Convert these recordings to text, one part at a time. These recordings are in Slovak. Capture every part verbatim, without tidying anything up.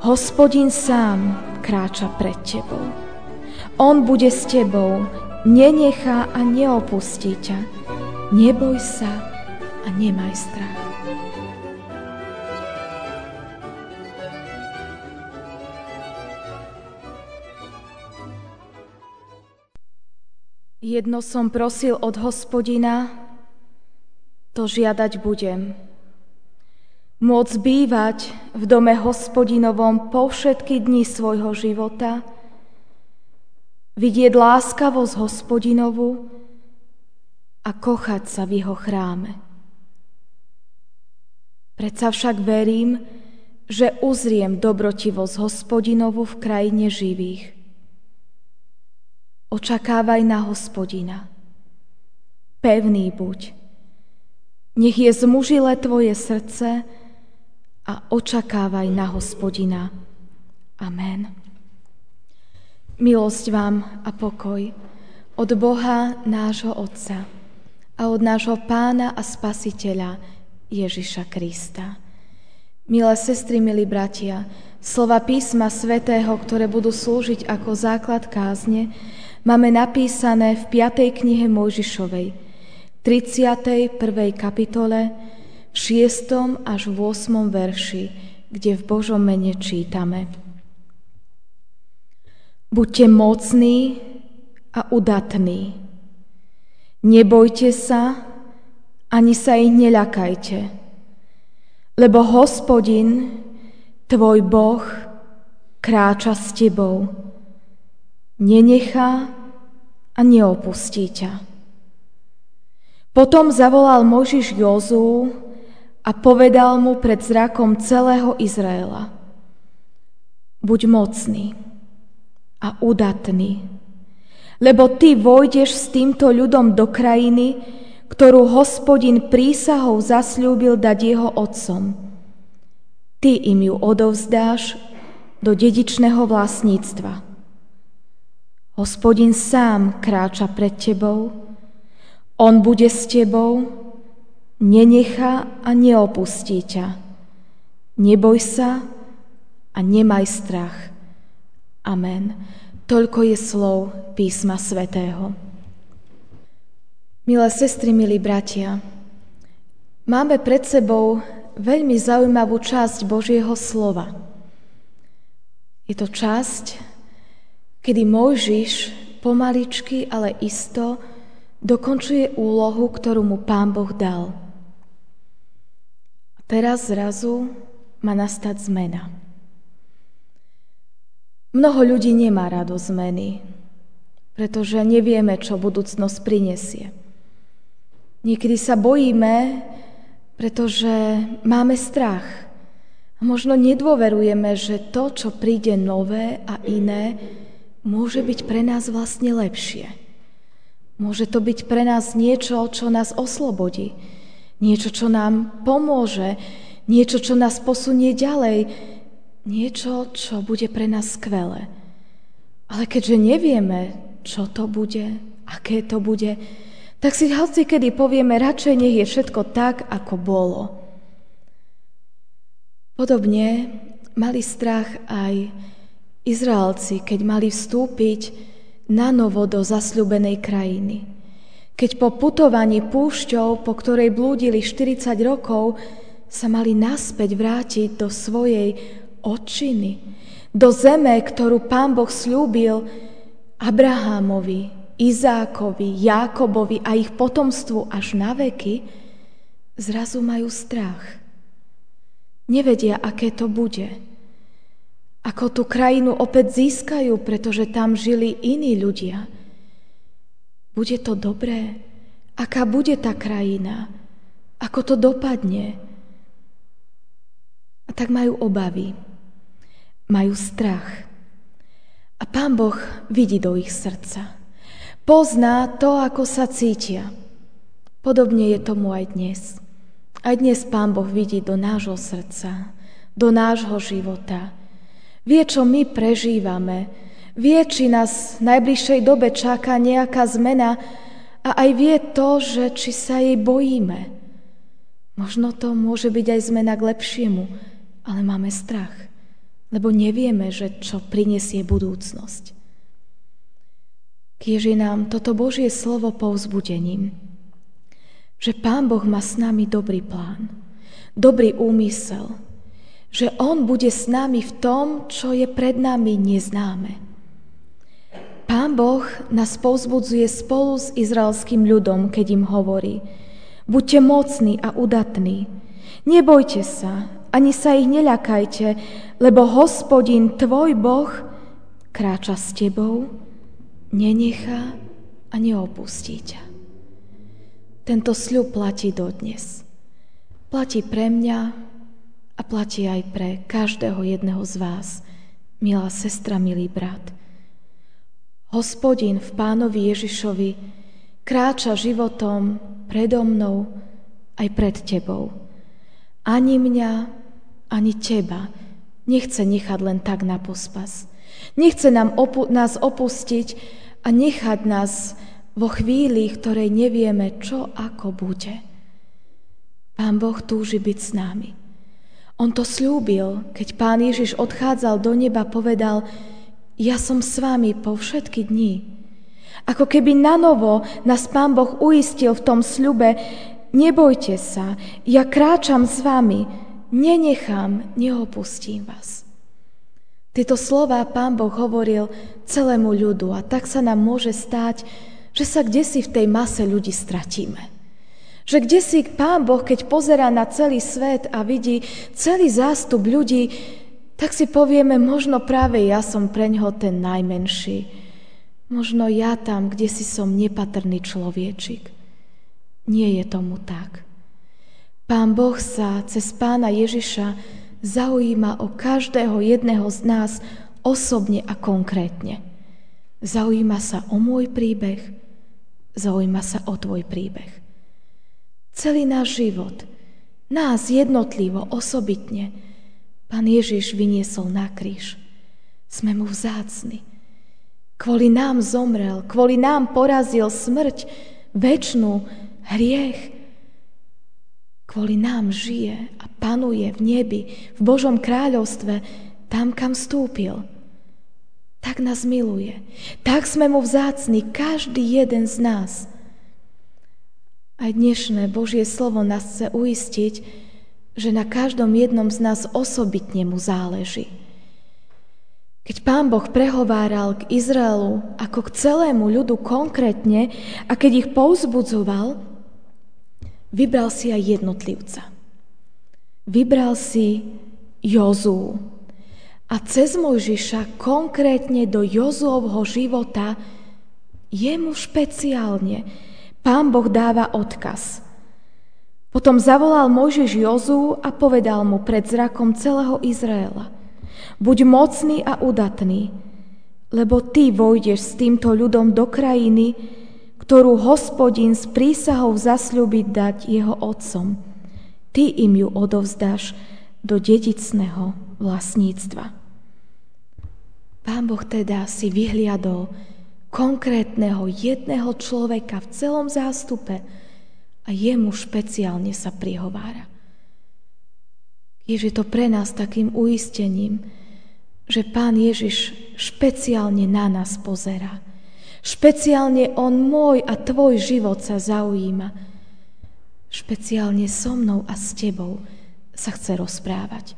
Hospodin sám kráča pred tebou. On bude s tebou, nenechá a neopustí ťa. Neboj sa a nemaj strach. Jedno som prosil od Hospodina, to žiadať budem. Môcť bývať v dome Hospodinovom po všetky dni svojho života, vidieť láskavosť Hospodinovu a kochať sa v jeho chráme. Predsa však verím, že uzriem dobrotivosť Hospodinovu v krajine živých. Očakávaj na Hospodina. Pevný buď. Nech je zmužile tvoje srdce a očakávaj na Hospodina. Amen. Milosť vám a pokoj od Boha nášho Otca a od nášho Pána a Spasiteľa Ježiša Krista. Milé sestry, milí bratia, slova písma svätého, ktoré budú slúžiť ako základ kázne, máme napísané v piatej knihe Mojžišovej, tridsiatej prvej kapitole, v šiestom až v ôsmom verši, kde v Božom mene čítame. Buďte mocní a udatní. Nebojte sa, ani sa ich neľakajte, lebo Hospodin, tvoj Boh, kráča s tebou. Nenechá a neopustí ťa. Potom zavolal Mojžiš Jozuu a povedal mu pred zrakom celého Izraela: Buď mocný a udatný, lebo ty vojdeš s týmto ľudom do krajiny, ktorú Hospodin prísahou zasľúbil dať jeho otcom. Ty im ju odovzdáš do dedičného vlastníctva. Hospodin sám kráča pred tebou, on bude s tebou, nenechá a neopustí ťa. Neboj sa a nemaj strach. Amen. Toľko je slov písma svätého. Milé sestry, milí bratia, máme pred sebou veľmi zaujímavú časť Božieho slova. Je to časť, kedy Mojžiš pomaličky, ale isto dokončuje úlohu, ktorú mu Pán Boh dal. A teraz zrazu má nastať zmena. Mnoho ľudí nemá rado zmeny, pretože nevieme, čo budúcnosť prinesie. Niekedy sa bojíme, pretože máme strach. A možno nedôverujeme, že to, čo príde nové a iné, môže byť pre nás vlastne lepšie. Môže to byť pre nás niečo, čo nás oslobodí. Niečo, čo nám pomôže. Niečo, čo nás posunie ďalej. Niečo, čo bude pre nás skvelé. Ale keďže nevieme, čo to bude, aké to bude, tak si hoci kedy povieme, radšej nech je všetko tak, ako bolo. Podobne mali strach aj Izraelci, keď mali vstúpiť na novo do zasľúbenej krajiny. Keď po putovaní púšťou, po ktorej blúdili štyridsať rokov, sa mali naspäť vrátiť do svojej otčiny, do zeme, ktorú Pán Boh sľúbil Abrahámovi, Izákovi, Jákobovi a ich potomstvu až na veky, zrazu majú strach. Nevedia, aké to bude. Ako tú krajinu opäť získajú, pretože tam žili iní ľudia. Bude to dobré? Aká bude tá krajina? Ako to dopadne? A tak majú obavy. Majú strach. A Pán Boh vidí do ich srdca. Pozná to, ako sa cítia. Podobne je tomu aj dnes. Aj dnes Pán Boh vidí do nášho srdca, do nášho života. Vie, čo my prežívame. Vie, či nás v najbližšej dobe čaká nejaká zmena a aj vie to, že či sa jej bojíme. Možno to môže byť aj zmena k lepšiemu, ale máme strach. lebo nevieme, že čo prinesie budúcnosť. Kiež je nám toto Božie slovo povzbudením, že Pán Boh má s nami dobrý plán, dobrý úmysel, že On bude s nami v tom, čo je pred nami neznáme. Pán Boh nás povzbudzuje spolu s izraelským ľudom, keď im hovorí: buďte mocní a udatní, nebojte sa, ani sa ich neľakajte, lebo Hospodin, tvoj Boh, kráča s tebou, nenechá a neopustí ťa. Tento sľub platí dodnes. Platí pre mňa a platí aj pre každého jedného z vás, milá sestra, milý brat. Hospodin v Pánovi Ježišovi kráča životom predo mnou aj pred tebou. Ani mňa, ani teba nechce nechať len tak na pospas. Nechce nám opu- nás opustiť a nechať nás vo chvíli, ktorej nevieme, čo ako bude. Pán Boh túži byť s nami. On to sľúbil, keď Pán Ježiš odchádzal do neba, povedal: ja som s vami po všetky dni. Ako keby nanovo nás Pán Boh uistil v tom sľube: nebojte sa, ja kráčam s vami, nenechám, neopustím vás. Tieto slová Pán Boh hovoril celému ľudu a tak sa nám môže stať, že sa kdesi v tej mase ľudí stratíme. Že kdesi Pán Boh, keď pozerá na celý svet a vidí celý zástup ľudí, tak si povieme, možno práve ja som preňho ten najmenší. Možno ja tam, kdesi som nepatrný človečik. Nie je tomu tak. Pán Boh sa cez Pána Ježiša zaujíma o každého jedného z nás osobne a konkrétne. Zaujíma sa o môj príbeh, zaujíma sa o tvoj príbeh. Celý náš život, nás jednotlivo, osobitne, Pán Ježiš vyniesol na kríž. Sme mu vzácni. Kvôli nám zomrel, kvôli nám porazil smrť, večnú, hriech. Kvôli nám žije a panuje v nebi, v Božom kráľovstve, tam, kam vstúpil. Tak nás miluje. Tak sme mu vzácni, každý jeden z nás. Aj dnešné Božie slovo nás chce uistiť, že na každom jednom z nás osobitne mu záleží. Keď Pán Boh prehováral k Izraelu ako k celému ľudu konkrétne a keď ich povzbudzoval, vybral si aj jednotlivca. Vybral si Jozuu. A cez Mojžiša konkrétne do Jozuovho života jemu špeciálne Pán Boh dáva odkaz. Potom zavolal Mojžiš Jozuu a povedal mu pred zrakom celého Izraela: buď mocný a udatný, lebo ty vojdeš s týmto ľudom do krajiny, ktorú Hospodin s prísahou zasľúbi dať jeho otcom. Ty im ju odovzdáš do dedicného vlastníctva. Pán Boh teda si vyhliadol konkrétneho jedného človeka v celom zástupe a jemu špeciálne sa prihovára. Je to pre nás takým uistením, že Pán Ježiš špeciálne na nás pozerá. Špeciálne on môj a tvoj život sa zaujíma. Špeciálne so mnou a s tebou sa chce rozprávať.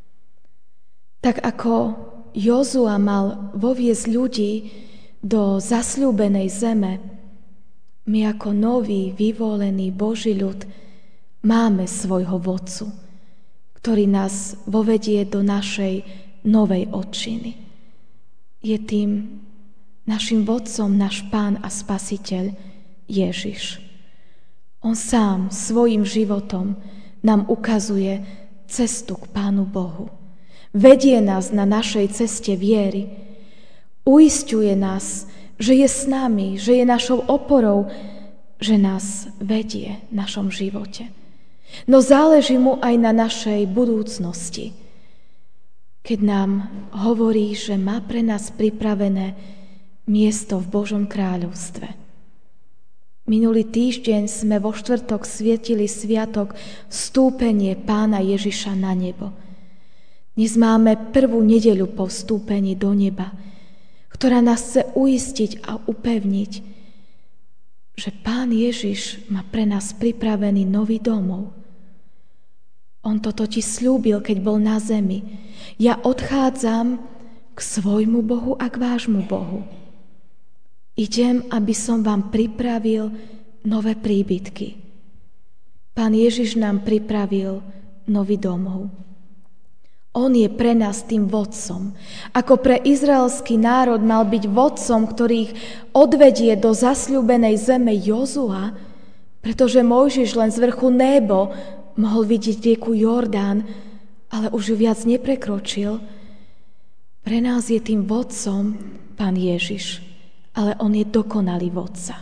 Tak ako Jozua mal voviesť ľudí do zasľúbenej zeme, my ako nový, vyvolený Boží ľud máme svojho vodcu, ktorý nás vovedie do našej novej otčiny. Je tým našim vodcom náš Pán a Spasiteľ Ježiš. On sám svojim životom nám ukazuje cestu k Pánu Bohu. Vedie nás na našej ceste viery. Uisťuje nás, že je s nami, že je našou oporou, že nás vedie v našom živote. No záleží mu aj na našej budúcnosti, keď nám hovorí, že má pre nás pripravené miesto v Božom kráľovstve. Minulý týždeň sme vo štvrtok svietili sviatok vstúpenie Pána Ježiša na nebo. Dnes máme prvú nedeľu po vstúpení do neba, ktorá nás chce uistiť a upevniť, že Pán Ježiš má pre nás pripravený nový domov. On toto ti sľúbil, keď bol na zemi. Ja odchádzam k svojmu Bohu a k vášmu Bohu. Idem, aby som vám pripravil nové príbytky. Pán Ježiš nám pripravil nový domov. On je pre nás tým vodcom. Ako pre izraelský národ mal byť vodcom, ktorý ich odvedie do zasľúbenej zeme Jozua, pretože Mojžiš len z vrchu Nebo mohol vidieť rieku Jordán, ale už ju viac neprekročil. Pre nás je tým vodcom Pán Ježiš, ale on je dokonalý vodca.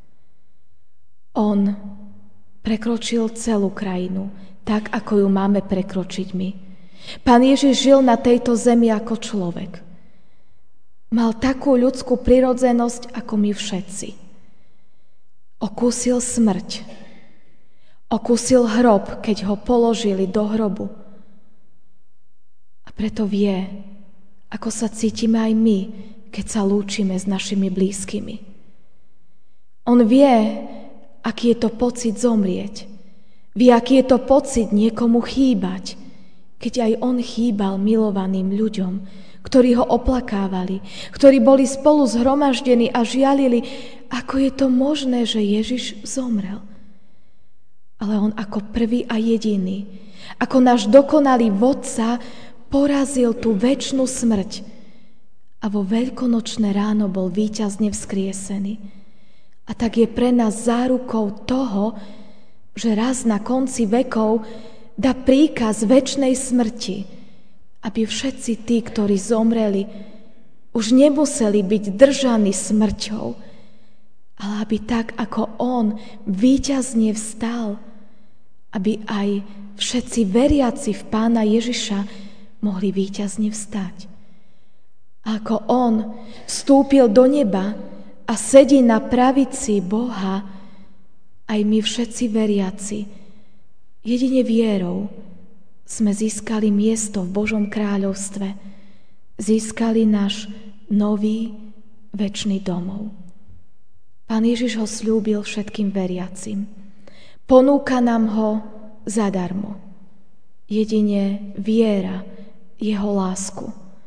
On prekročil celú krajinu, tak ako ju máme prekročiť my. Pán Ježiš žil na tejto zemi ako človek. Mal takú ľudskú prirodzenosť, ako my všetci. Okúsil smrť. Okúsil hrob, keď ho položili do hrobu. A preto vie, ako sa cítime aj my, keď sa lúčime s našimi blízkymi. On vie, aký je to pocit zomrieť. Vie, aký je to pocit niekomu chýbať, keď aj on chýbal milovaným ľuďom, ktorí ho oplakávali, ktorí boli spolu zhromaždení a žialili, ako je to možné, že Ježiš zomrel. Ale on ako prvý a jediný, ako náš dokonalý vodca, porazil tú večnú smrť a vo veľkonočné ráno bol víťazne vzkriesený. A tak je pre nás zárukou toho, že raz na konci vekov dá príkaz večnej smrti, aby všetci tí, ktorí zomreli, už nemuseli byť držaní smrťou, ale aby tak, ako on víťazne vstal, aby aj všetci veriaci v Pána Ježiša mohli víťazne vstať. A ako on vstúpil do neba a sedí na pravici Boha, aj my všetci veriaci jedine vierou sme získali miesto v Božom kráľovstve, získali náš nový večný domov. Pán Ježiš ho sľúbil všetkým veriacim. Ponúka nám ho zadarmo. Jedine viera, jeho lásku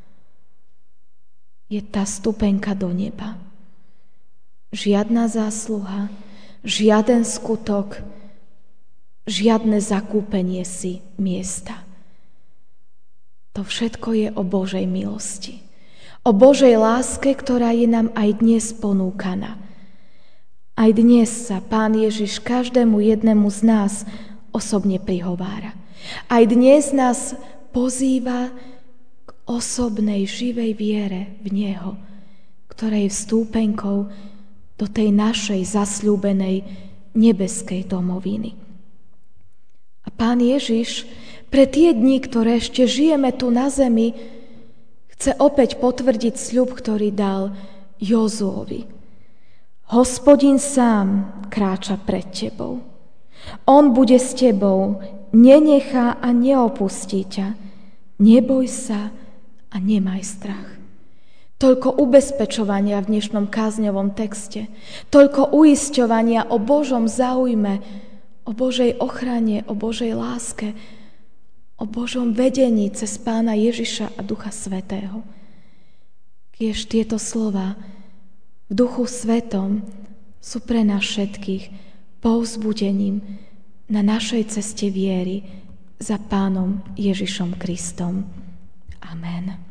je tá stupenka do neba. Žiadna zásluha, žiaden skutok, žiadne zakúpenie si miesta. To všetko je o Božej milosti. O Božej láske, ktorá je nám aj dnes ponúkaná. Aj dnes sa Pán Ježiš každému jednému z nás osobne prihovára. Aj dnes nás pozýva k osobnej, živej viere v Neho, ktorej vstúpenkou do tej našej zasľúbenej nebeskej domoviny. A Pán Ježiš pre tie dni, ktoré ešte žijeme tu na zemi, chce opäť potvrdiť sľub, ktorý dal Jozuovi. Hospodin sám kráča pred tebou. On bude s tebou, nenechá a neopustí ťa. Neboj sa a nemaj strach. Toľko ubezpečovania v dnešnom kázňovom texte, toľko uisťovania o Božom záujme, o Božej ochrane, o Božej láske, o Božom vedení cez Pána Ježiša a Ducha Svätého. Kiež tieto slova v Duchu Svätom sú pre nás všetkých povzbudením na našej ceste viery za Pánom Ježišom Kristom. Amen.